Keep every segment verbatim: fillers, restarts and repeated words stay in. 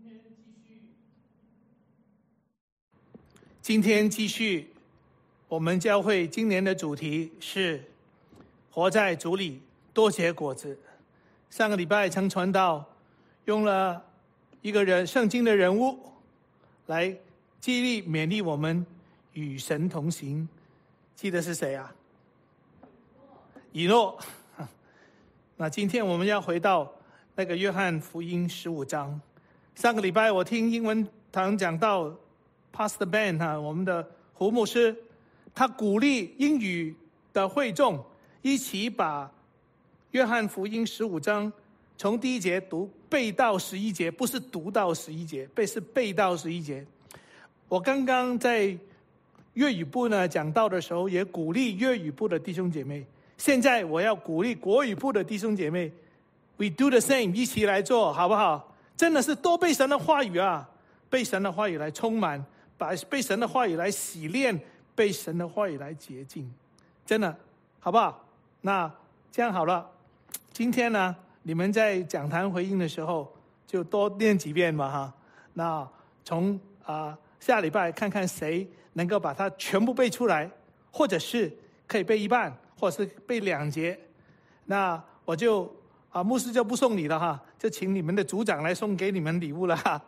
今天继续，我们教会今年的主题是活在主里，多结果子。上个礼拜曾传道，用了一个人圣经的人物来激励勉励我们与神同行。记得是谁啊？以诺。那今天我们要回到那个约翰福音十五章。上个礼拜我听英文堂讲到 Pastor Ben 哈，我们的胡牧师，他鼓励英语的会众一起把约翰福音十五章从第一节读背到十一节，不是读到十一节，背是背到十一节。我刚刚在粤语部呢讲到的时候，也鼓励粤语部的弟兄姐妹。现在我要鼓励国语部的弟兄姐妹 ，We do the same， 一起来做，好不好？真的是多被神的话语啊，被神的话语来充满，把被神的话语来洗练，被神的话语来洁净，真的，好不好？那这样好了，今天呢，你们在讲坛回应的时候，就多念几遍吧，哈。那从啊、呃、下礼拜看看谁能够把它全部背出来，或者是可以背一半。或是背两节，那我就啊，牧师就不送礼了哈，就请你们的组长来送给你们礼物了哈。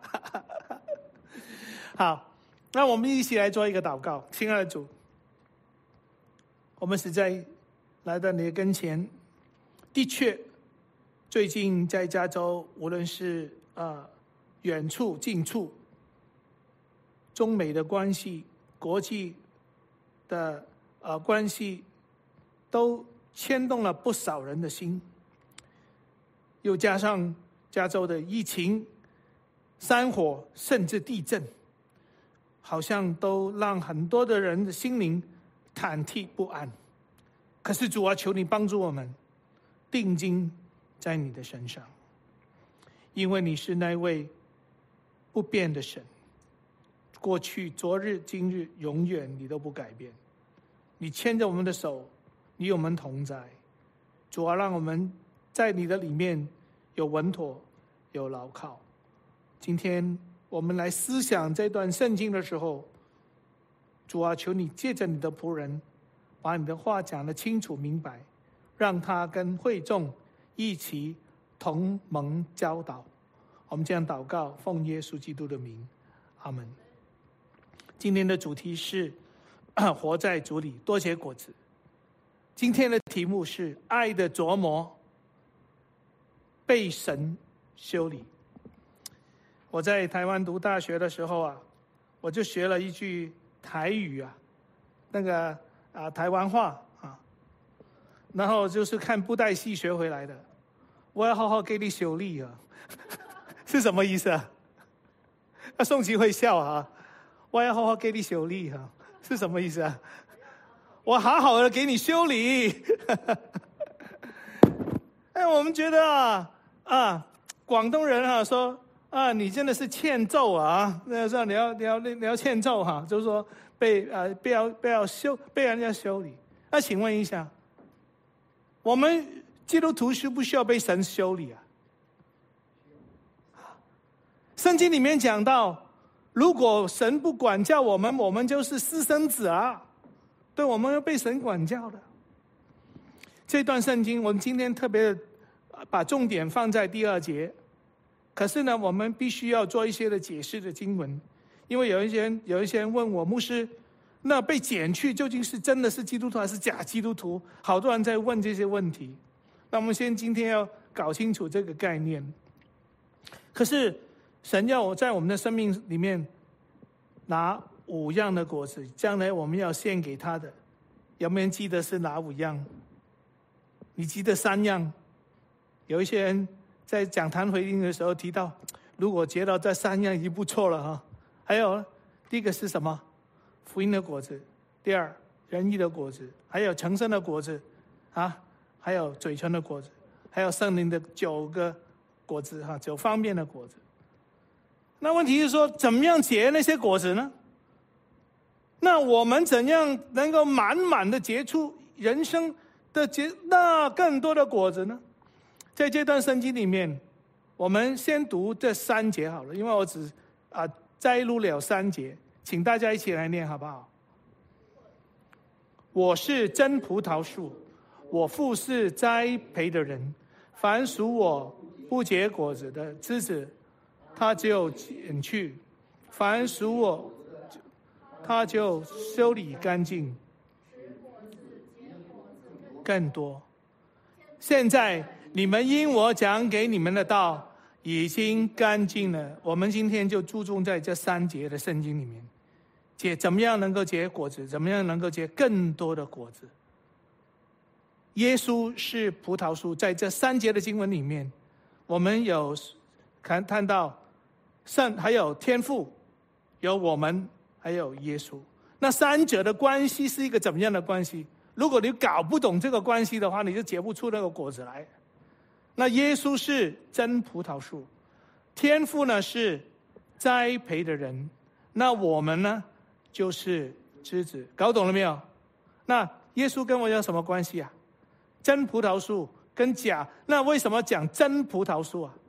好，那我们一起来做一个祷告。亲爱的主，我们实在来到你的跟前，的确，最近在加州，无论是啊远处近处，中美的关系、国际的呃关系。都牵动了不少人的心，又加上加州的疫情、山火，甚至地震，好像都让很多的人的心灵忐忑不安。可是主啊，求你帮助我们定睛在你的身上，因为你是那位不变的神，过去、昨日、今日，永远你都不改变。你牵着我们的手，与我们同在，主啊，让我们在你的里面有稳妥，有牢靠。今天我们来思想这段圣经的时候，主啊，求你借着你的仆人，把你的话讲得清楚明白，让他跟会众一起同蒙教导。我们这样祷告，奉耶稣基督的名，阿们。今天的主题是活在主里，多结果子。今天的题目是爱的琢磨，被神修理。我在台湾读大学的时候啊，我就学了一句台语啊，那个啊台湾话啊，然后就是看布袋戏学回来的。我要好好给你修理啊，是什么意思啊？啊，宋琪会笑啊，我要好好给你修理啊，是什么意思啊？我好好的给你修理。哎，我们觉得啊啊，广东人啊说啊，你真的是欠揍啊！那时候你要你要你要欠揍哈、啊，就是说被呃被要被要修被人家修理。那请问一下，我们基督徒需不需要被神修理啊？圣经里面讲到，如果神不管教我们，我们就是私生子啊。对，我们要被神管教的。这段圣经，我们今天特别把重点放在第二节。可是呢，我们必须要做一些的解释的经文，因为有一些人有一些人问我，牧师，那被剪去究竟是真的是基督徒还是假基督徒？好多人在问这些问题。那我们先今天要搞清楚这个概念。可是神要我在我们的生命里面拿五样的果子，将来我们要献给他的，有没有人记得是哪五样？你记得三样？有一些人在讲坛回应的时候提到，如果结到这三样已经不错了哈。还有第一个是什么？福音的果子；第二，仁义的果子；还有成圣的果子啊，还有嘴唇的果子，还有圣灵的九个果子哈，九方面的果子。那问题是说，怎么样结那些果子呢？那我们怎样能够满满的结出人生的结那更多的果子呢？在这段圣经里面， 我们先读这三节好了，因为我只啊摘录了三节，请大家一起来念好不好？我是真葡萄树，我父是栽培的人，凡属我不结果子的枝子，他就剪去；凡属我，他就修理干净，更多。现在你们因我讲给你们的道已经干净了。我们今天就注重在这三节的圣经里面，结怎么样能够结果子，怎么样能够结更多的果子。耶稣是葡萄树，在这三节的经文里面，我们有看看到圣，还有天父，有我们，还有耶稣。那三者的关系是一个怎么样的关系？如果你搞不懂这个关系的话，你就结不出那个果子来。那耶稣是真葡萄树，天父呢是栽培的人，那我们呢就是枝子。搞懂了没有？那耶稣跟我有什么关系啊？真葡萄树跟假，那为什么讲真葡萄树啊？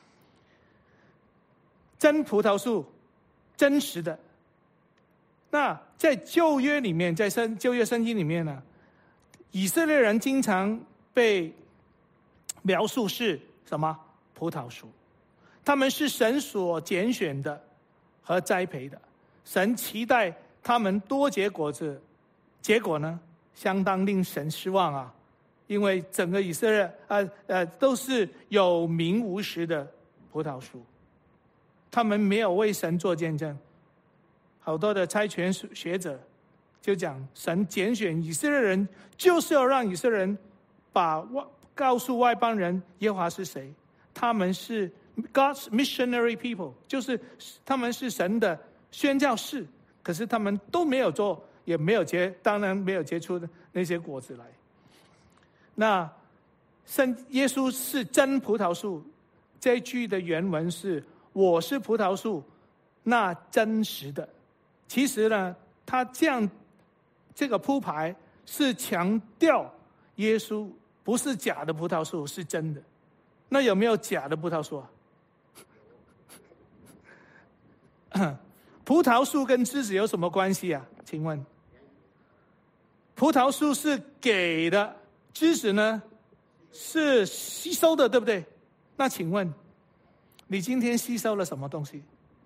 真葡萄树，真实的。那在旧约里面，在圣旧约圣经里面呢，以色列人经常被描述是什么？葡萄树。他们是神所拣选的和栽培的，神期待他们多结果子，结果呢，相当令神失望啊！因为整个以色列，呃呃，都是有名无实的葡萄树，他们没有为神做见证。好多的差权学者就讲，神拣选以色列人，就是要让以色列人把外告诉外邦人耶和华是谁，他们是 God's missionary people， 就是他们是神的宣教士，可是他们都没有做，也没有结，当然没有结出那些果子来。那圣耶稣是真葡萄树，这一句的原文是我是葡萄树，那真实的。其实呢，他这样这个铺排是强调耶稣不是假的葡萄树，是真的。那有没有假的葡萄树啊？葡萄树跟枝子有什么关系啊？请问，葡萄树是给的，枝子呢是吸收的，对不对？那请问，你今天吸收了什么东西？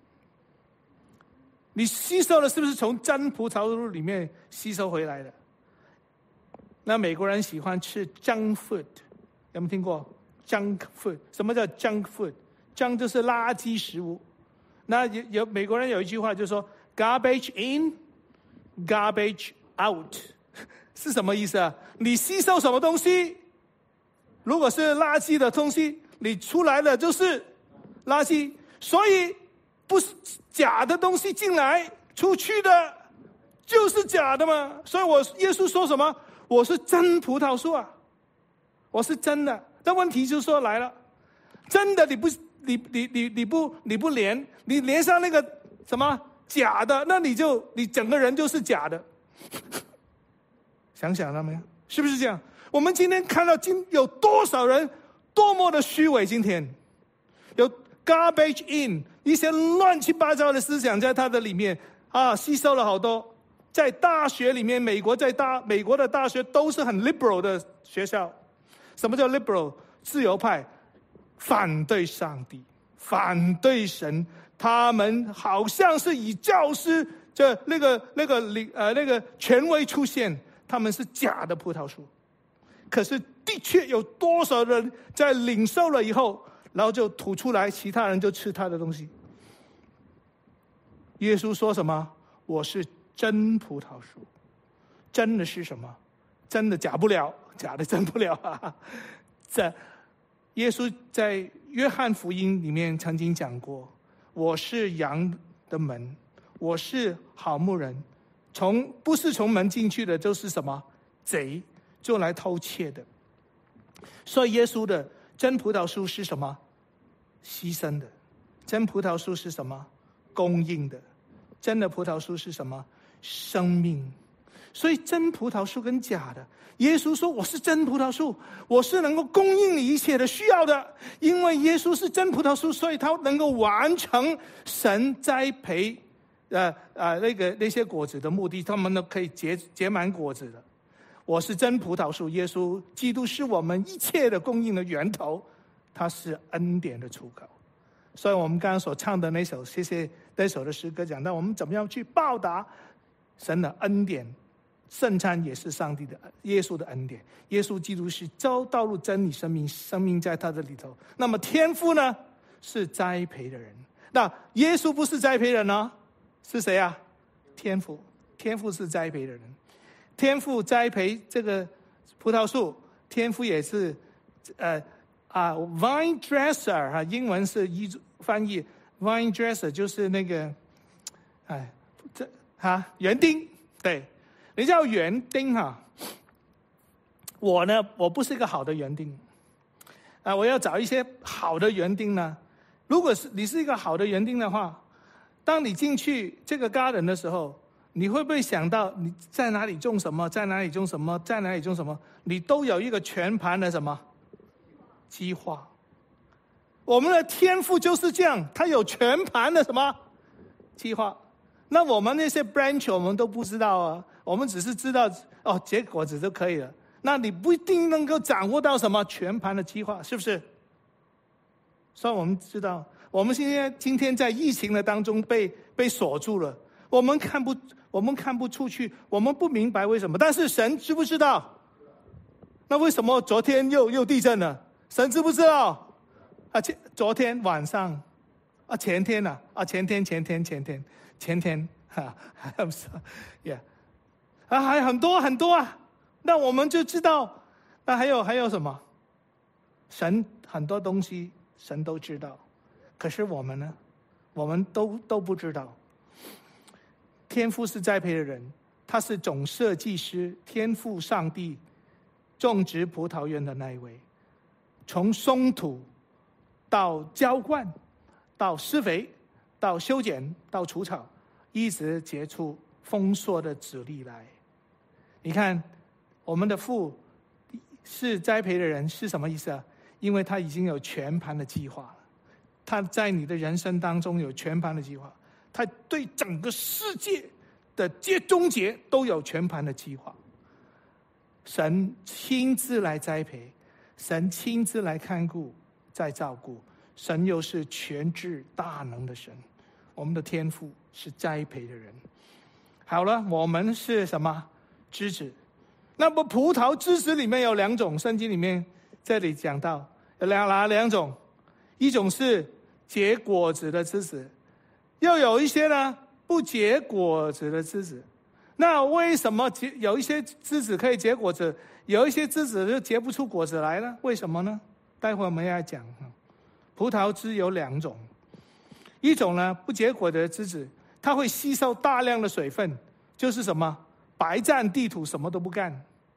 你吸收了是不是从真葡萄树里面吸收回来的？那美国人喜欢吃 junk food， 有没有听过 junk food？ 什么叫 junk food？junk 就是垃圾食物。那有有美国人有一句话就说 garbage in garbage out 是什么意思啊？你吸收什么东西，如果是垃圾的东西，你出来的就是垃圾。所以不是假的东西进来，出去的就是假的嘛。所以我耶稣说什么？我是真葡萄树啊，我是真的。但问题就是说来了，真的你不你你你你不你不连你连上那个什么假的，那你就你整个人就是假的。想想了没有？是不是这样？我们今天看到今有多少人多么的虚伪？今天有 garbage in 一些乱七八糟的思想在他的里面啊，吸收了好多。在大学里面，美国在大美国的大学都是很 liberal 的学校。什么叫 liberal？ 自由派，反对上帝，反对神，他们好像是以教师这那个那个领呃那个权威出现，他们是假的葡萄树。可是的确有多少人在领受了以后，然后就吐出来，其他人就吃他的东西。耶稣说什么？我是真葡萄树。真的是什么？真的假不了，假的真不了啊！这耶稣在约翰福音里面曾经讲过，我是羊的门，我是好牧人，从不是从门进去的就是什么？贼，就来偷窃的。所以耶稣的真葡萄树是什么？牺牲的。真葡萄树是什么？供应的。真的葡萄树是什么？生命。 所以真葡萄树跟假的，耶稣说我是真葡萄树，我是能够供应你一切的需要的。因为耶稣是真葡萄树，所以他能够完成神栽培呃呃那个那些果子的目的，他们都可以结结满果子的。我是真葡萄树，耶稣基督是我们一切的供应的源头，他是恩典的出口。所以我们刚刚所唱的那首谢谢那首的诗歌，讲到我们怎么样去报答神的恩典。圣餐也是上帝的耶稣的恩典，耶稣基督是道道路真理生命，生命在他的里头。那么天父呢，是栽培的人。那耶稣不是栽培人呢，是谁啊？天父，天父是栽培的人。天父栽培这个葡萄树，天父也是呃啊 vine dresser 啊，英文是一翻译 vine dresser 就是那个哎这啊园丁，对。你叫园丁哈，我呢，我不是一个好的园丁，啊，我要找一些好的园丁呢。如果是你是一个好的园丁的话，当你进去这个 garden 的时候，你会不会想到你在哪里种什么，在哪里种什么，在哪里种什么，你都有一个全盘的什么计划？我们的天父就是这样，他有全盘的什么计划？那我们那些 branch 我们都不知道啊。我们只是知道哦，结果子就可以了。那你不一定能够掌握到什么全盘的计划，是不是？所以我们知道，我们今天今天在疫情的当中被被锁住了，我们看不我们看不出去，我们不明白为什么。但是神知不知道？那为什么昨天又又地震了？神知不知道？啊，前昨天晚上，啊前天呢？啊前天前天前天前天哈 ，I'm sorry, yeah。啊，还很多很多啊！那我们就知道，那还有还有什么？神很多东西神都知道，可是我们呢？我们都都不知道。天父是栽培的人，他是总设计师，天父上帝种植葡萄园的那一位，从松土到浇灌，到施肥，到修剪，到除草，一直结出丰硕的子粒来。你看，我们的父是栽培的人是什么意思啊？因为他已经有全盘的计划了，他在你的人生当中有全盘的计划，他对整个世界的结终结都有全盘的计划。神亲自来栽培，神亲自来看顾，在照顾，神又是全知大能的神。我们的天父是栽培的人。好了，我们是什么？枝子。那么葡萄枝子里面有两种，圣经里面这里讲到有两哪两种？一种是结果子的枝子，又有一些呢不结果子的枝子。那为什么结有一些枝子可以结果子，有一些枝子就结不出果子来呢？为什么呢？待会我们要讲。葡萄枝有两种，一种呢不结果的枝子，它会吸收大量的水分，就是什么？白占地土，什么都不干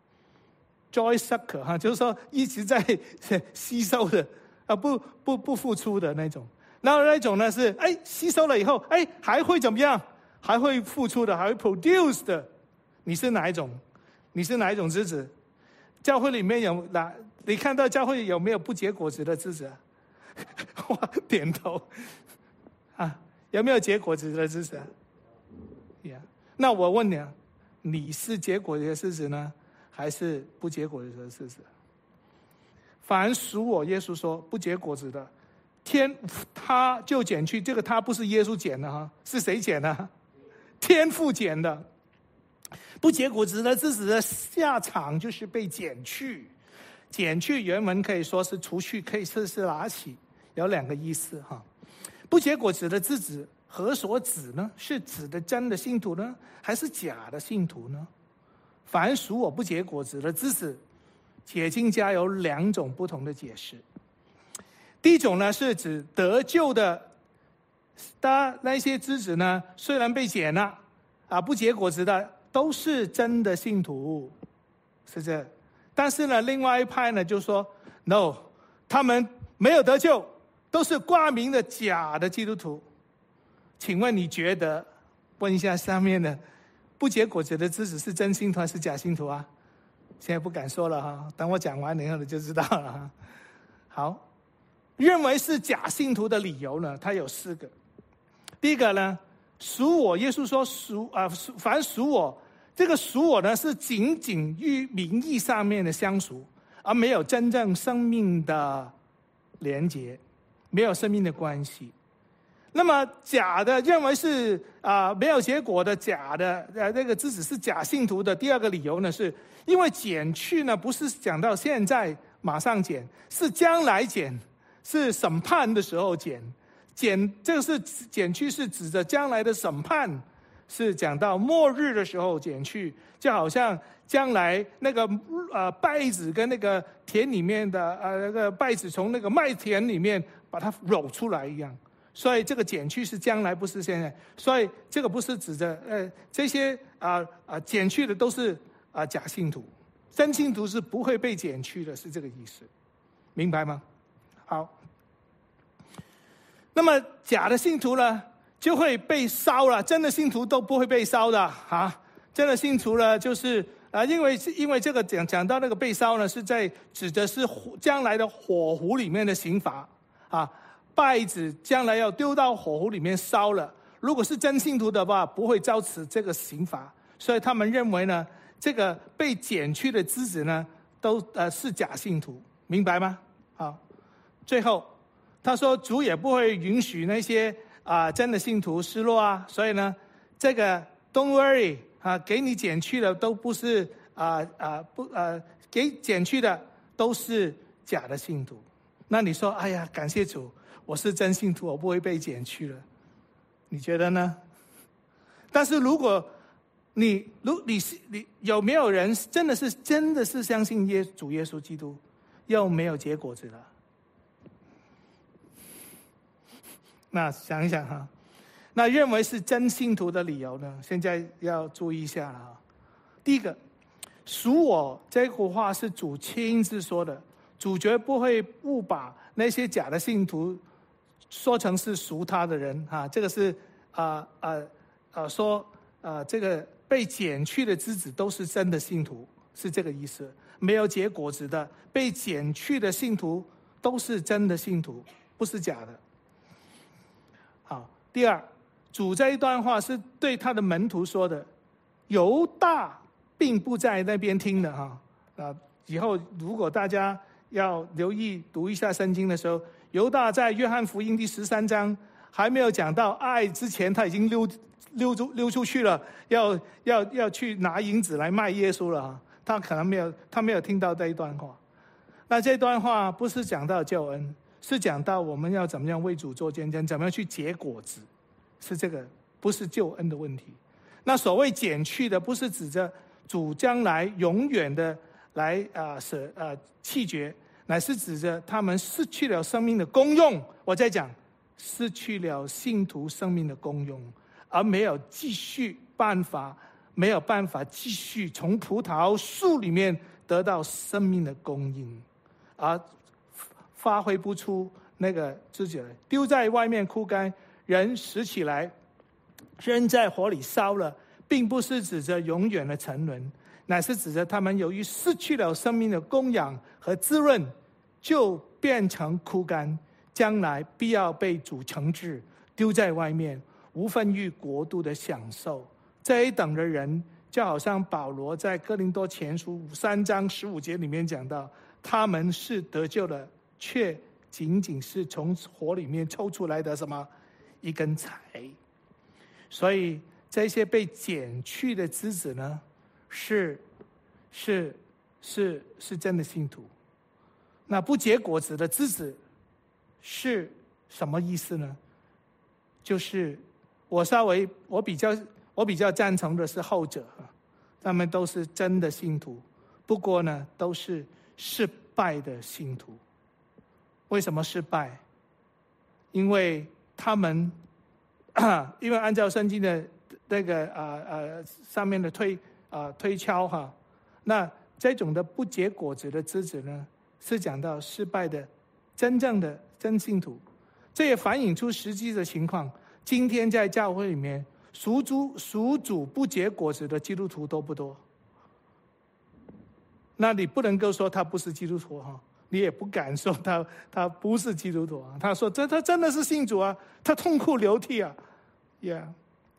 ，joy sucker 哈，就是说一直在吸收的，啊不不不付出的那种。然后那种呢是，哎吸收了以后，哎还会怎么样？还会付出的，还会 produce 的。你是哪一种？你是哪一种枝子？教会里面有哪？你看到教会有没有不结果子的枝子啊？哇，点头。啊，有没有结果子的枝子啊？ yeah. 那我问你啊。你是结果子的枝子呢，还是不结果子的枝子？凡属我，耶稣说不结果子的，天他就剪去。这个他不是耶稣剪的哈，是谁剪的？天父剪的。不结果子的枝子的下场就是被剪去。剪去原文可以说是除去，可以说是拿起，有两个意思哈。不结果子的枝子何所指呢？是指的真的信徒呢，还是假的信徒呢？凡属我不结果子的枝子，解经家有两种不同的解释。第一种呢，是指得救的，当那些枝子呢，虽然被剪了啊，不结果子的都是真的信徒，是这。但是呢，另外一派呢就说 ，no， 他们没有得救，都是挂名的假的基督徒。请问你觉得？问一下下面的不结果子的枝子是真信徒还是假信徒啊？现在不敢说了哈，等我讲完以后你就知道了哈。好，认为是假信徒的理由呢，它有四个。第一个呢，属我，耶稣说属啊，凡属我，这个属我呢是仅仅于名义上面的相属，而没有真正生命的连结，没有生命的关系。那么假的认为是啊、呃、没有结果的假的呃那个枝子是假信徒的第二个理由呢，是因为减去呢不是讲到现在马上减，是将来减，是审判的时候减。减这个是减去是指着将来的审判，是讲到末日的时候减去，就好像将来那个呃稗子跟那个田里面的呃那个稗子从那个麦田里面把它揉出来一样。所以这个减去是将来，不是现在。所以这个不是指着呃这些啊啊、呃、减去的都是啊、呃、假信徒，真信徒是不会被减去的，是这个意思，明白吗？好，那么假的信徒呢就会被烧了，真的信徒都不会被烧的啊。真的信徒呢就是啊、呃，因为因为这个讲讲到那个被烧呢，是在指的是将来的火湖里面的刑罚啊。稗子将来要丢到火湖里面烧了，如果是真信徒的话，不会遭此这个刑罚，所以他们认为呢，这个被剪去的枝子呢，都呃是假信徒，明白吗？好，最后他说主也不会允许那些啊、呃、真的信徒失落啊，所以呢，这个 don't worry 啊，给你剪去的都不是啊啊、呃、不呃给剪去的都是假的信徒。那你说，哎呀，感谢主。我是真信徒，我不会被剪去了，你觉得呢？但是如果你如你是你有没有人真的是真的是相信耶主耶稣基督，又没有结果子了？那想一想哈，那认为是真信徒的理由呢？现在要注意一下了。第一个，属我这句话是主亲自说的，主绝不会误把那些假的信徒说成是属他的人啊，这个是啊啊啊说啊这个被剪去的枝子都是真的信徒，是这个意思。没有结果子的被剪去的信徒都是真的信徒，不是假的。好，第二，主这一段话是对他的门徒说的，犹大并不在那边听的哈啊。以后如果大家要留意读一下圣经的时候，犹大在约翰福音第十三章还没有讲到爱之前，他已经溜溜出溜出去了，要要要去拿银子来卖耶稣了。他可能没有他没有听到这一段话。那这段话不是讲到救恩，是讲到我们要怎么样为主做见证，怎么样去结果子，是这个，不是救恩的问题。那所谓剪去的，不是指着主将来永远的来啊舍啊弃绝。乃是指着他们失去了生命的功用，我在讲失去了信徒生命的功用，而没有继续办法，没有办法继续从葡萄树里面得到生命的供应，而发挥不出那个自己来，丢在外面枯干，人拾起来扔在火里烧了，并不是指着永远的沉沦，乃是指着他们由于失去了生命的供养和滋润，就变成枯干，将来必要被主惩治，丢在外面，无分于国度的享受。这一等的人，就好像保罗在哥林多前书三章十五节里面讲到，他们是得救的，却仅仅是从火里面抽出来的什么一根柴。所以这些被剪去的枝子呢，是是是是真的信徒。那不结果子的枝子是什么意思呢？就是我稍微我比较我比较赞成的是后者，他们都是真的信徒，不过呢都是失败的信徒。为什么失败？因为他们因为按照圣经的那个啊呃上面的推啊、呃、推敲哈，那这种的不结果子的枝子呢，是讲到失败的真正的真信徒。这也反映出实际的情况。今天在教会里面属主属主不结果子的基督徒多不多？那你不能够说他不是基督徒哈，你也不敢说他他不是基督徒啊。他说这他真的是信主啊，他痛哭流涕啊，呀、yeah 。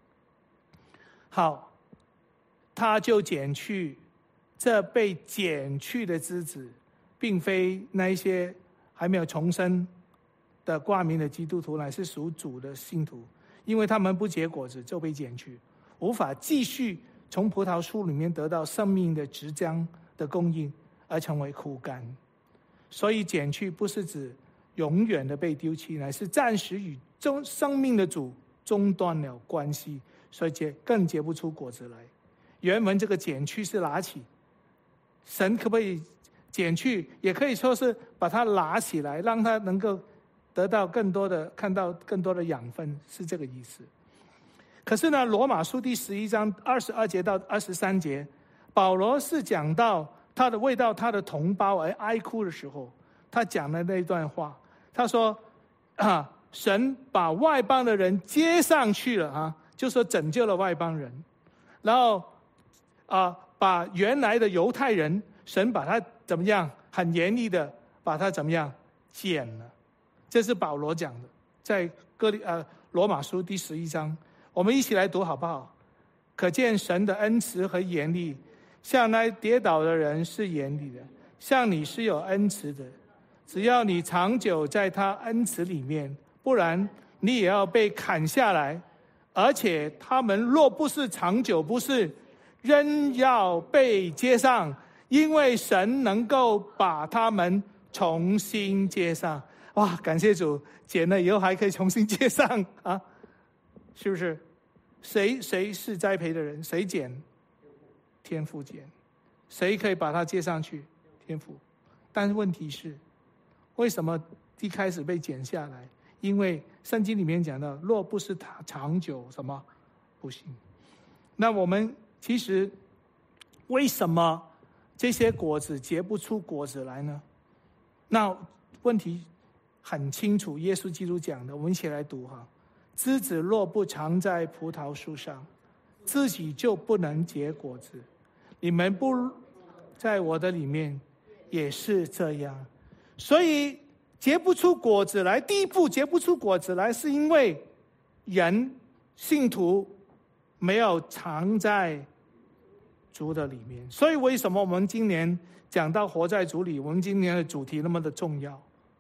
好，他就减去这被减去的枝子，并非那一些还没有重生的挂名的基督徒，乃是属主的信徒，因为他们不结果子就被减去，无法继续从葡萄树里面得到生命的汁浆的供应，而成为枯干。所以减去不是指永远的被丢弃，乃是暂时与中生命的主中断了关系，所以结更结不出果子来。原文这个减去是拿起，神可不可以减去，也可以说是把它拿起来，让它能够得到更多的看到更多的养分，是这个意思。可是呢，罗马书第十一章二十二节到二十三节，保罗是讲到他的为到他的同胞而哀哭的时候，他讲的那段话，他说啊，神把外邦的人接上去了啊，就说拯救了外邦人，然后啊，把原来的犹太人，神把他怎么样，很严厉的把他怎么样剪了。这是保罗讲的，在哥林呃罗马书第十一章，我们一起来读好不好？可见神的恩慈和严厉，向那跌倒的人是严厉的，向你是有恩慈的。只要你长久在他恩慈里面，不然你也要被砍下来。而且他们若不是长久，不是仍要被接上，因为神能够把他们重新接上。哇，感谢主，剪了以后还可以重新接上啊，是不是？谁谁是栽培的人？谁剪？天父剪。谁可以把它接上去？天父。但是问题是，为什么一开始被剪下来？因为圣经里面讲到，若不是他长久什么不行。那我们其实为什么这些果子结不出果子来呢？那问题很清楚，耶稣基督讲的，我们一起来读哈。枝子若不常在葡萄树上，自己就不能结果子。你们不在我的里面，也是这样。所以结不出果子来，第一步结不出果子来，是因为人信徒没有常在主的里面。所以为什么我们今年讲到活在主里，我们今年的主题那么的重要？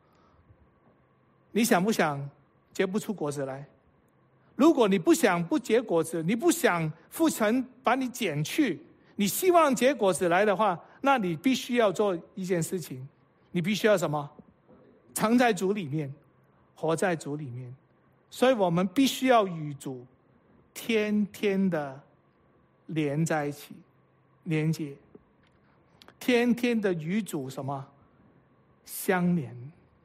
你想不想结不出果子来？如果你不想不结果子，你不想父神把你剪去，你希望结果子来的话，那你必须要做一件事情，你必须要什么？常在主里面，活在主里面。所以我们必须要与主天天的连在一起，连接，天天的与主什么相连。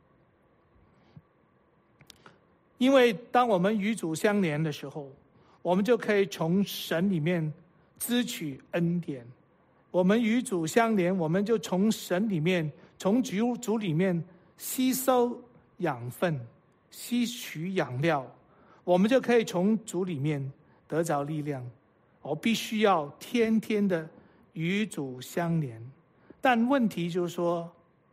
因为当我们与主相连的时候，我们就可以从神里面支取恩典。我们与主相连，我们就从神里面，从主主里面吸收养分，吸取养料，我们就可以从主里面得着力量。我必须要天天的与主相连。但问题就是说，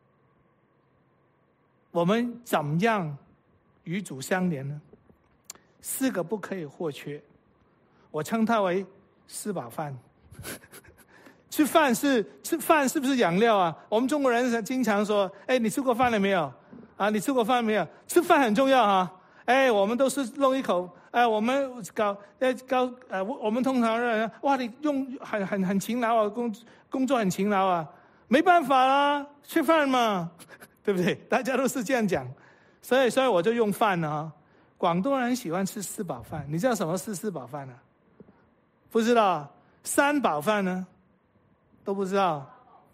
我们怎么样与主相连呢？四个不可以或缺，我称它为四宝饭。吃饭是吃饭是不是养料啊？我们中国人经常说：“哎，你吃过饭了没有？啊，你吃过饭没有？”吃饭很重要啊！哎，我们都是弄一口，哎，我们搞哎搞呃，我们通常认为哇，你用很很很勤劳啊，工工作很勤劳啊，没办法啦，吃饭嘛，对不对？大家都是这样讲。所以，所以我就用饭了啊。广东人喜欢吃四宝饭，你知道什么是四宝饭啊？不知道。三宝饭呢？都不知道。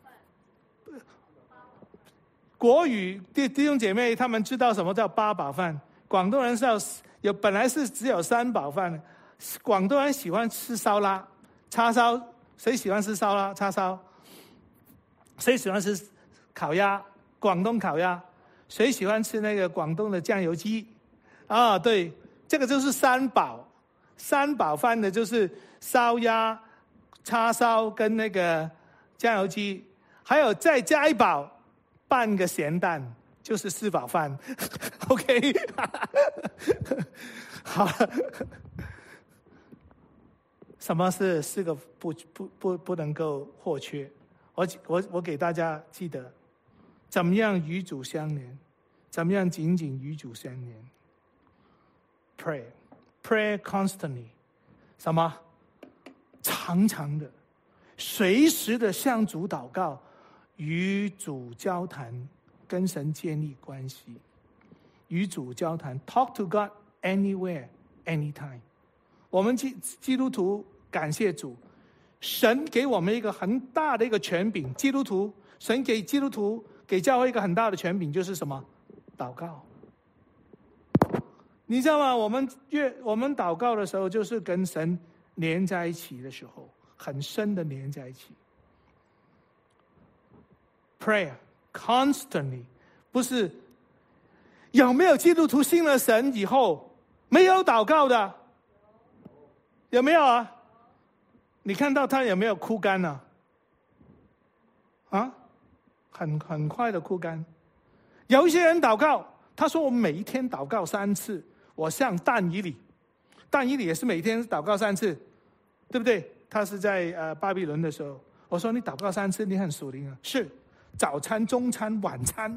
国语弟弟兄姐妹他们知道什么叫八宝饭？广东人是要有本来是只有三宝饭。广东人喜欢吃烧腊、叉烧，谁喜欢吃烧腊、叉烧？谁喜欢吃烤鸭？广东烤鸭。谁喜欢吃那个广东的酱油鸡？啊，对，这个就是三宝。 三宝饭的就是烧鸭、叉烧跟那个酱油鸡，还有再加一宝半个咸蛋，就是四宝饭。OK， 好了。什么是四个不不不不能够或缺？我我我给大家记得，怎么样与主相连，怎么样紧紧与主相连。Pray, pray constantly， 什么？常常的，随时的向主祷告，与主交谈，跟神建立关系，与主交谈 ，talk to God anywhere, anytime。我们基基督徒感谢主，神给我们一个很大的一个权柄。基督徒，神给基督徒给教会一个很大的权柄，就是什么？祷告。你知道吗？我们越我们祷告的时候，就是跟神连在一起的时候，很深的连在一起。Prayer constantly， 不是有没有基督徒信了神以后没有祷告的？有没有啊？你看到他有没有枯干呢？啊，很很快的枯干。有一些人祷告，他说我每一天祷告三次。我像但以理，但以理也是每天祷告三次，对不对？他是在呃巴比伦的时候，我说你祷告三次，你很属灵啊。是，早餐、中餐、晚餐。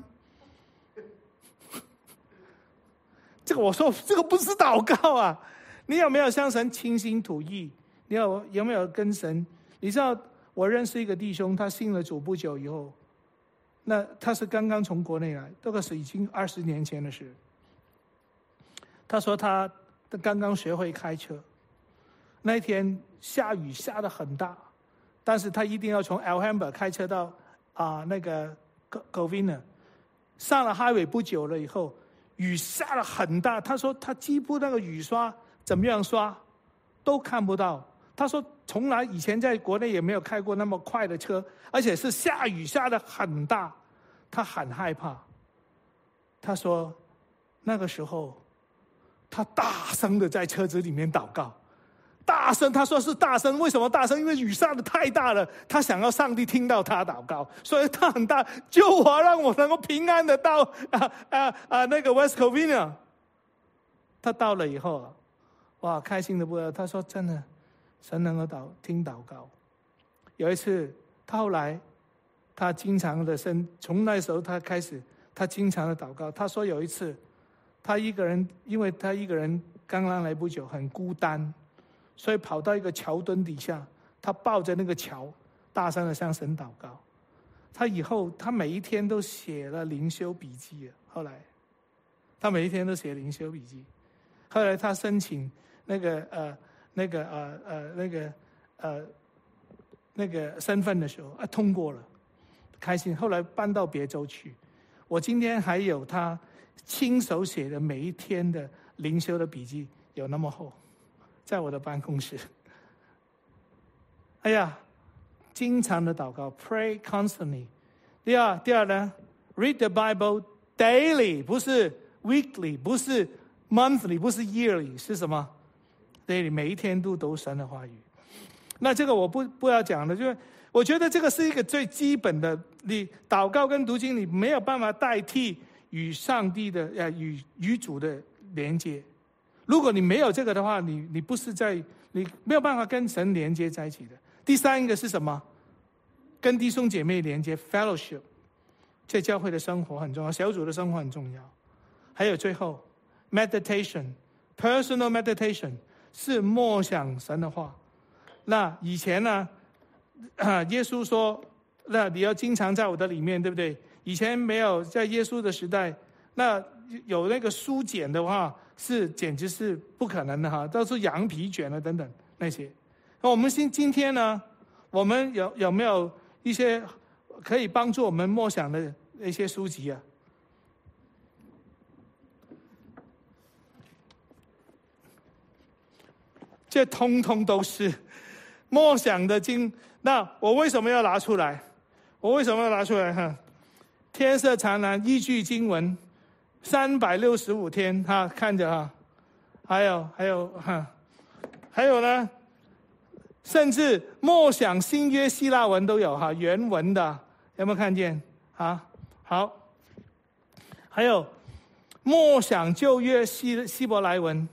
这个我说这个不是祷告啊！你有没有向神倾心吐意？你有有没有跟神？你知道我认识一个弟兄，他信了主不久以后，那他是刚刚从国内来，这个是已经二十年前的事。他说他刚刚学会开车，那一天下雨下得很大，但是他一定要从 Alhambra 开车到啊、呃、那个 Covina， 上了 highway 不久了以后，雨下得很大。他说他几乎那个雨刷怎么样刷都看不到。他说从来以前在国内也没有开过那么快的车，而且是下雨下得很大，他很害怕。他说那个时候他大声的在车子里面祷告，大声，他说是大声。为什么大声？因为雨下的太大了，他想要上帝听到他祷告，所以他很大，救我，让我能够平安的到啊啊啊那个 West Covina。他到了以后啊，哇，开心的不得了。他说真的，神能够祷听祷告。有一次，他后来他经常的生，从那时候他开始，他经常的祷告。他说有一次，他一个人，因为他一个人刚刚来不久，很孤单，所以跑到一个桥墩底下，他抱着那个桥，大声的向神祷告。他以后他每一天都写了灵修笔记。后来，他每一天都写灵修笔记。后来他申请那个呃那个呃呃那个呃那个身份的时候啊，通过了，开心。后来搬到别州去。我今天还有他亲手写的每一天的灵修的笔记，有那么厚，在我的办公室。哎呀，经常的祷告 ，pray constantly。第二，第二呢 ，read the Bible daily， 不是 weekly， 不是 monthly， 不是 yearly， 是什么 daily？ 每一天都读神的话语。那这个我不不要讲了，就是我觉得这个是一个最基本的，你祷告跟读经，你没有办法代替与上帝的呃与与主的连接。如果你没有这个的话，你你不是在你没有办法跟神连接在一起的。第三个是什么？跟弟兄姐妹连接 fellowship， 在教会的生活很重要，小组的生活很重要。还有最后 meditation， personal meditation 是默想神的话。那以前呢，啊，耶稣说，那你要经常在我的里面，对不对？以前没有在耶稣的时代，那有那个书卷的话，是简直是不可能的哈，都是羊皮卷了等等那些。那我们今今天呢，我们有有没有一些可以帮助我们默想的一些书籍啊？这通通都是默想的经。那我为什么要拿出来？我为什么要拿出来？哈，天色常蓝，依据经文，三百六十五天哈，看着哈，还有还有哈， 还有呢，甚至默想新约希腊文都有哈，原文的有没有看见啊？好，还有默想旧约希希伯来文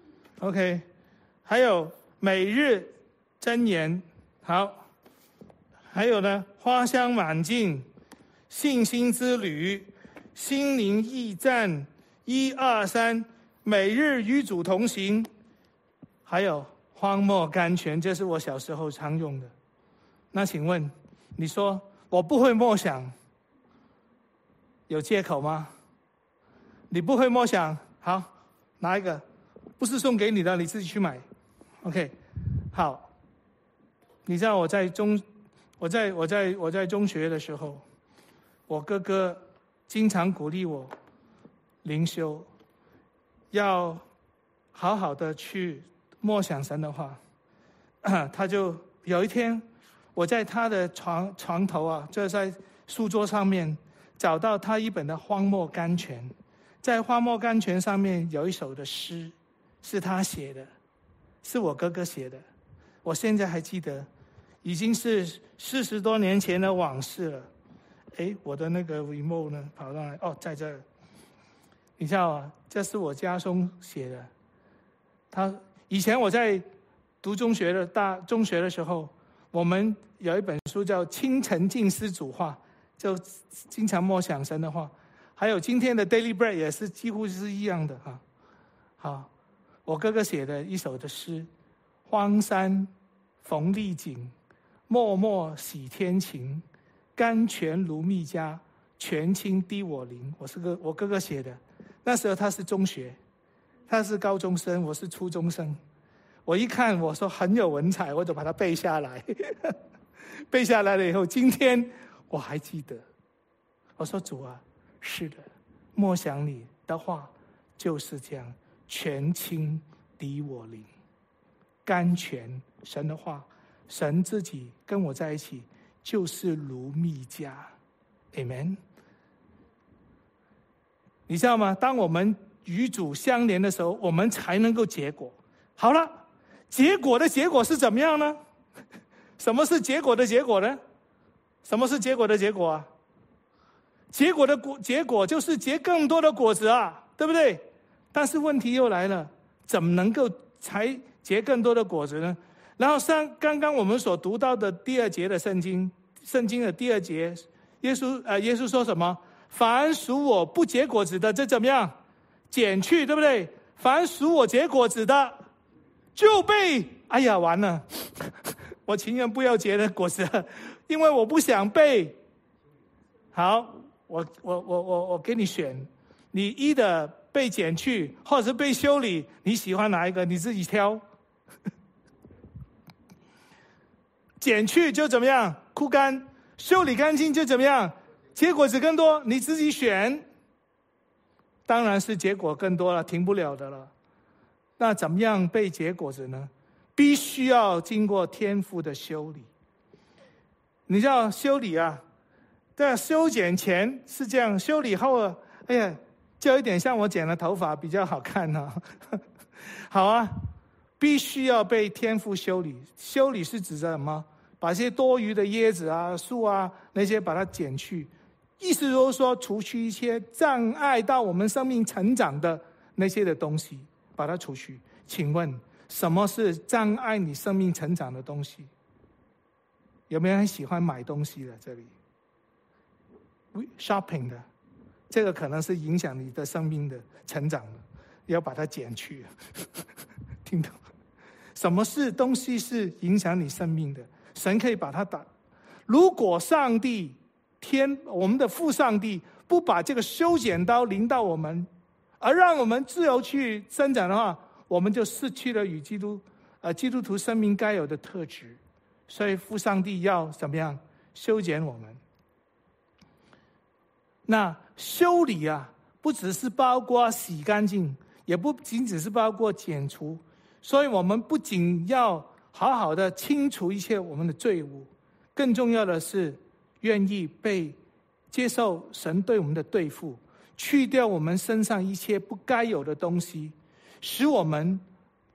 ，OK， 还有每日箴言，好，还有呢，花香满径，信心之旅，心灵驿站，一二三，每日与主同行，还有荒漠甘泉，这是我小时候常用的。那请问，你说我不会默想，有借口吗？你不会默想，好，拿一个，不是送给你的，你自己去买。OK， 好。你知道我在中，我在我在我在中学的时候，我哥哥经常鼓励我灵修，要好好的去默想神的话。他就有一天，我在他的床床头啊，就在书桌上面找到他一本的《荒漠甘泉》。在《荒漠甘泉》上面有一首的诗，是他写的，是我哥哥写的。我现在还记得，已经是四十多年前的往事了。哎，我的那个 remote 呢，跑上来，哦，在这儿。你知道啊，这是我家松写的。他以前我在读中学的大中学的时候，我们有一本书叫《清晨静思主话》，就经常默想神的话。还有今天的 Daily Bread 也是几乎是一样的哈。好，我哥哥写的一首的诗：荒山逢丽景，脉脉喜天晴。甘泉如蜜家，泉清滴我灵。我是个我哥哥写的，那时候他是中学，他是高中生，我是初中生。我一看，我说很有文采，我就把它背下来。背下来了以后，今天我还记得。我说主啊，是的，默想你的话就是这样，泉清滴我灵。甘泉，神的话，神自己跟我在一起，就是如蜜家 Amen。 你知道吗？当我们与主相连的时候，我们才能够结果。好了，结果的结果是怎么样呢？什么是结果的结果呢？什么是结果的结果啊？结果的果结果就是结更多的果子啊，对不对？但是问题又来了，怎么能够才结更多的果子呢？然后上刚刚我们所读到的第二节的圣经，圣经的第二节，耶稣呃，耶稣说什么？凡属我不结果子的，这怎么样？剪去，对不对？凡属我结果子的，就被哎呀完了，我情愿不要结的果子，因为我不想被。好，我我我我我给你选，你一的被剪去，或者是被修理，你喜欢哪一个？你自己挑。剪去就怎么样？枯干。修理干净就怎么样？结果子更多，你自己选。当然是结果更多了，停不了的了。那怎么样被结果子呢？必须要经过天父的修理。你知道修理啊，在修剪前是这样，修理后啊，哎呀，就有一点像我剪了头发比较好看呢、啊。好啊，必须要被天父修理。修理是指着什么？把这些多余的叶子啊、树啊那些把它剪去，意思就是说，除去一些障碍到我们生命成长的那些的东西，把它除去。请问，什么是障碍你生命成长的东西？有没有人喜欢买东西的？这里 ，shopping 的，这个可能是影响你的生命的成长的，要把它剪去。听懂？什么是东西是影响你生命的？神可以把它打。如果上帝天我们的父上帝不把这个修剪刀临到我们，而让我们自由去生长的话，我们就失去了与基督呃基督徒生命该有的特质。所以父上帝要怎么样修剪我们？那修理啊，不只是包括洗干净，也不仅只是包括剪除。所以我们不仅要好好的清除一切我们的罪恶，更重要的是愿意被接受神对我们的对付，去掉我们身上一切不该有的东西，使我们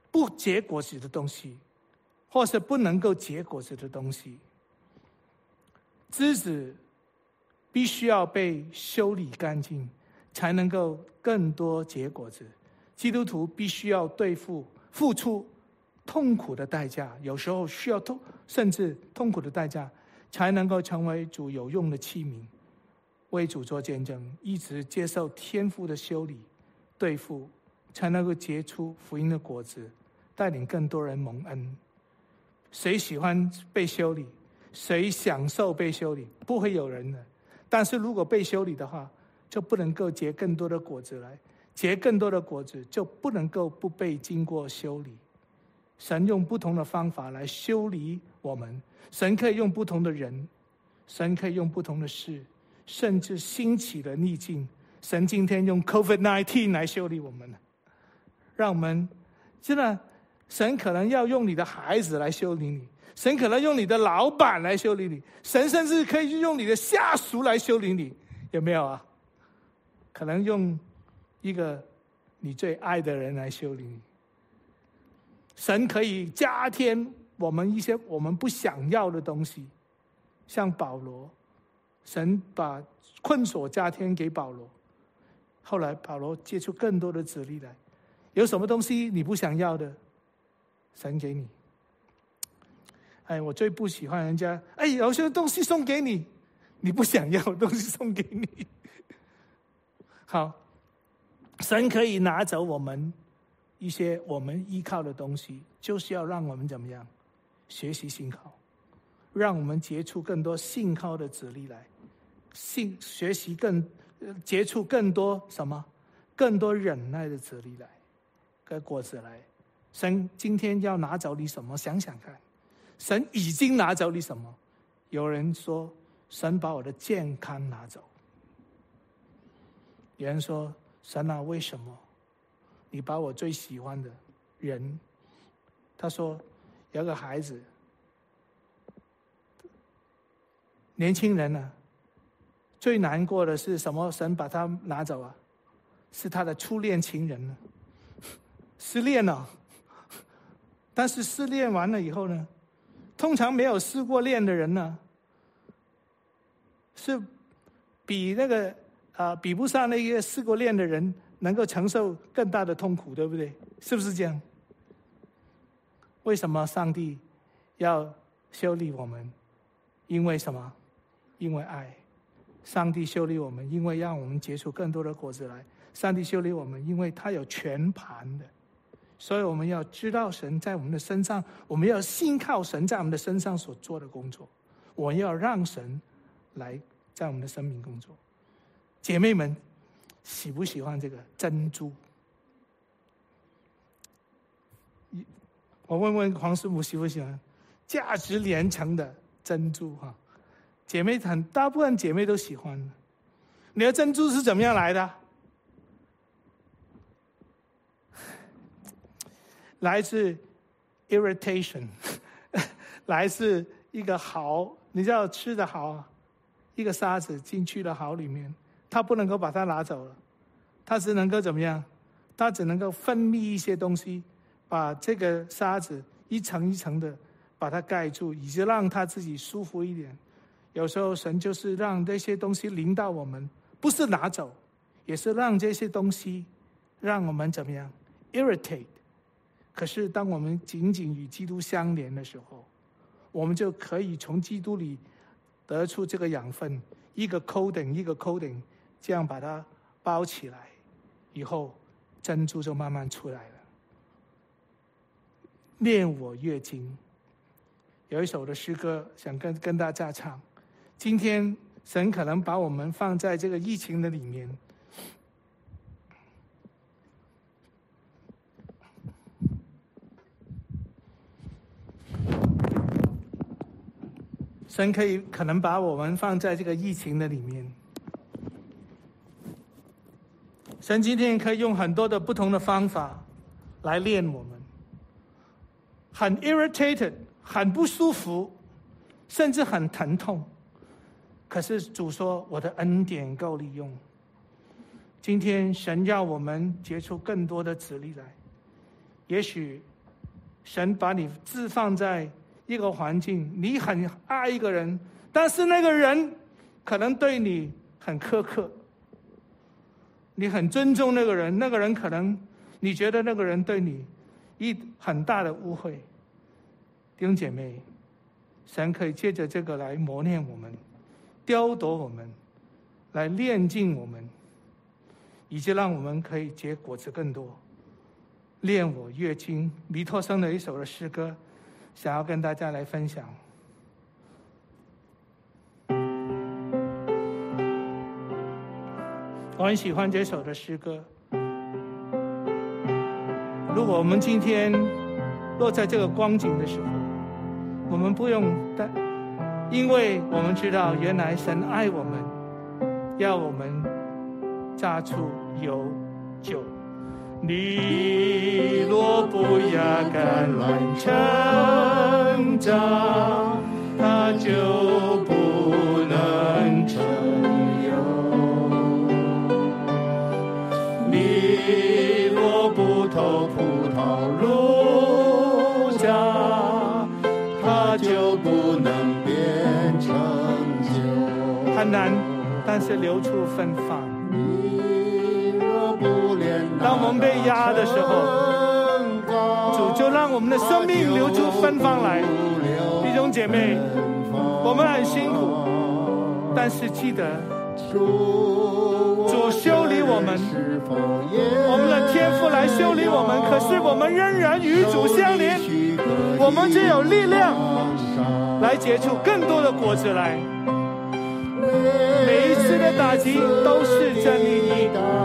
不结果子的东西，或是不能够结果子的东西。枝子必须要被修理干净，才能够更多结果子。基督徒必须要对付付出痛苦的代价，有时候需要痛，甚至痛苦的代价，才能够成为主有用的器皿，为主做见证，一直接受天父的修理对付，才能够结出福音的果子，带领更多人蒙恩。谁喜欢被修理？谁享受被修理？不会有人的。但是如果被修理的话，就不能够结更多的果子来，结更多的果子就不能够不被经过修理。神用不同的方法来修理我们，神可以用不同的人，神可以用不同的事，甚至兴起的逆境。神今天用 COVID 十九 来修理我们，让我们真的，神可能要用你的孩子来修理你，神可能用你的老板来修理你，神甚至可以用你的下属来修理你，有没有啊？可能用一个你最爱的人来修理你。神可以加添我们一些我们不想要的东西，像保罗，神把困锁加添给保罗，后来保罗结出更多的子力来。有什么东西你不想要的，神给你。哎，我最不喜欢人家，哎，有些东西送给你，你不想要的东西送给你。好，神可以拿走我们一些我们依靠的东西，就是要让我们怎么样学习信靠，让我们结出更多信靠的子力来，信学习更结出更多什么，更多忍耐的子力来，跟果子来。神今天要拿走你什么？想想看，神已经拿走你什么？有人说，神把我的健康拿走。有人说，神啊，为什么你把我最喜欢的人？他说，有个孩子，年轻人啊，最难过的是什么？神把他拿走啊，是他的初恋情人呢，失恋了。但是失恋完了以后呢，通常没有失过恋的人呢，是比那个啊、呃、比不上那些失过恋的人能够承受更大的痛苦，对不对？是不是这样？为什么上帝要修理我们？因为什么？因为爱。上帝修理我们，因为让我们结出更多的果子来。上帝修理我们，因为他有全盘的。所以我们要知道神在我们的身上，我们要信靠神在我们的身上所做的工作，我们要让神来在我们的生命工作。姐妹们，喜不喜欢这个珍珠？我问问黄师母喜不喜欢价值连城的珍珠哈？姐妹很大部分姐妹都喜欢。你的珍珠是怎么样来的？来自 irritation， 来自一个蚝，你知道吃的蚝，一个沙子进去了蚝里面，它不能够把它拿走了，它只能够怎么样？它只能够分泌一些东西，把这个沙子一层一层的把它盖住，以及让它自己舒服一点。有时候神就是让这些东西临到我们，不是拿走，也是让这些东西让我们怎么样 irritate。可是当我们紧紧与基督相连的时候，我们就可以从基督里得出这个养分，一个 coating 一个 coating， 这样把它包起来，以后珍珠就慢慢出来了。念我阅经，有一首的诗歌想跟跟大家唱。今天神可能把我们放在这个疫情的里面，神可以可能把我们放在这个疫情的里面。神今天可以用很多的不同的方法来练我们，很 irritated， 很不舒服，甚至很疼痛。可是主说，我的恩典够利用。今天神要我们结出更多的子粒来，也许神把你置放在一个环境，你很爱一个人，但是那个人可能对你很苛刻，你很尊重那个人，那个人可能你觉得那个人对你一很大的误会。弟兄姐妹，神可以借着这个来磨练我们，雕琢我们，来炼净我们，以及让我们可以结果子更多。炼我越精，弥托生的一首的诗歌，想要跟大家来分享。我很喜欢这首的诗歌。如果我们今天落在这个光景的时候，我们不用担，因为我们知道原来神爱我们，要我们榨出有酒。你若不压橄榄成长，它就不能成油。你若不投葡萄入榨，它就不能变成酒。很难，但是流出芬芳。当我们被压的时候，主就让我们的生命流出芬芳来。弟兄姐妹，我们很辛苦，但是记得主修理我们，我们的天父来修理我们，可是我们仍然与主相连，我们就有力量来结出更多的果子来。每一次的打击都是真理，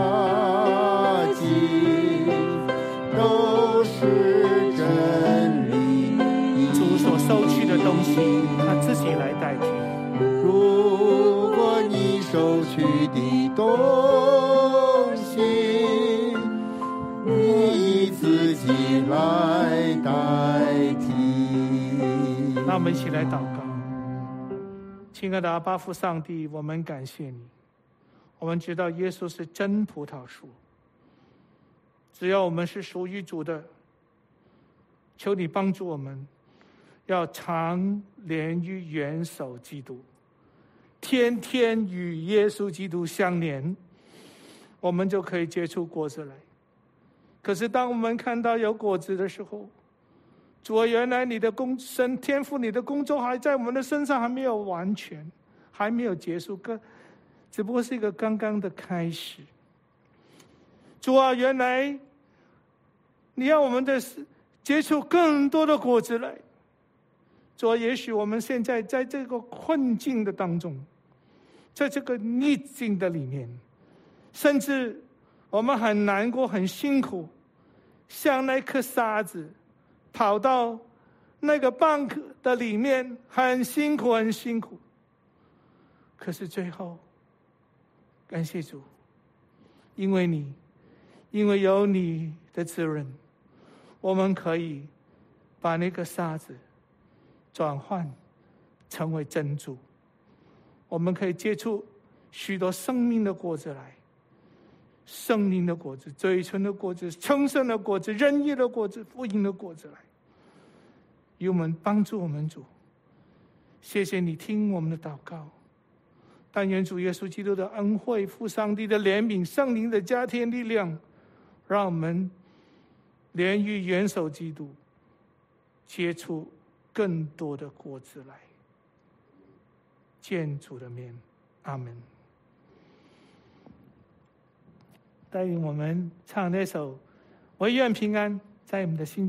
都是真理。主所收取的东西，他自己来代替。如果你收取的东西，你以自己来代替。那我们一起来祷告。亲爱的阿爸父上帝，我们感谢你。我们知道耶稣是真葡萄树，只要我们是属于主的，求你帮助我们，要常连于元首基督，天天与耶稣基督相连，我们就可以结出果子来。可是当我们看到有果子的时候，主啊，原来你的工神天赋，你的工作还在我们的身上，还没有完全，还没有结束，只不过是一个刚刚的开始。主啊，原来你要我们的结出更多的果子来。主啊，也许我们现在在这个困境的当中，在这个逆境的里面，甚至我们很难过很辛苦，像那颗沙子跑到那个蚌壳的里面，很辛苦很辛苦。可是最后感谢主，因为你因为有你的滋润，我们可以把那个沙子转换成为珍珠，我们可以结出许多生命的果子来，生命的果子，嘴唇的果子，称圣的果子，仁义的果子，福音的果子来。与我们帮助我们主，谢谢你听我们的祷告。但愿主耶稣基督的恩惠、父上帝的怜悯、圣灵的加添力量，让我们连于元首基督，结出更多的果子来。见主的面，阿们。带领我们唱那首《唯愿平安在我们的心中》。